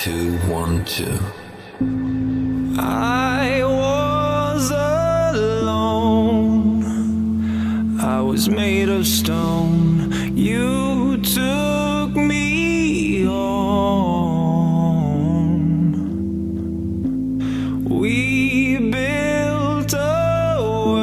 2, 1, 2. I was alone, I was made of stone. You took me on. We built a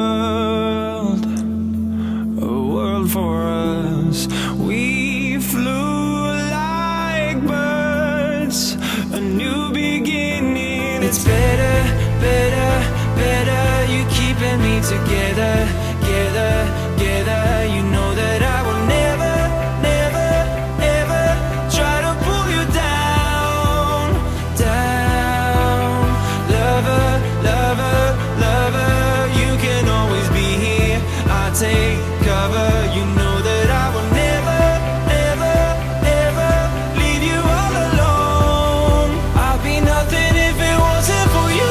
world for us. We flew like birds, a new beginning. It's better, better, better. You keeping me together, together, together. You know that I will never, never, ever try to pull you down, down. Lover, lover, lover, you can always be here. I take cover. You know that I will never, ever, ever leave you all alone. I'd be nothing if it wasn't for you.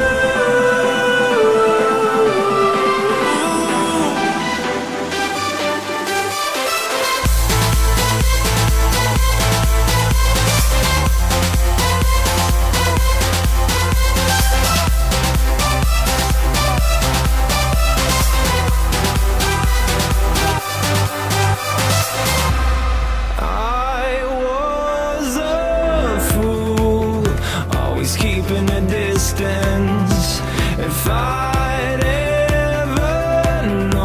I was a fool, always keeping a distance. If I'd ever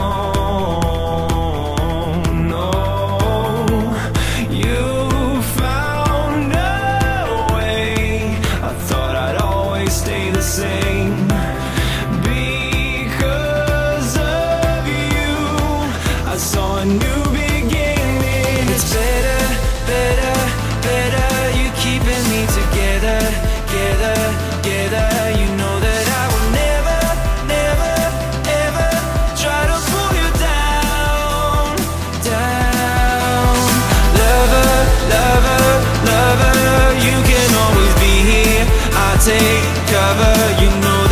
known, no, you found a way. I thought I'd always stay the same. Because of you, I saw a new beginning. It's better, better, better. You keeping me together, together, together. You know that I will never, never, ever try to pull you down, down. Lover, lover, lover, you can always be here. I take cover. You know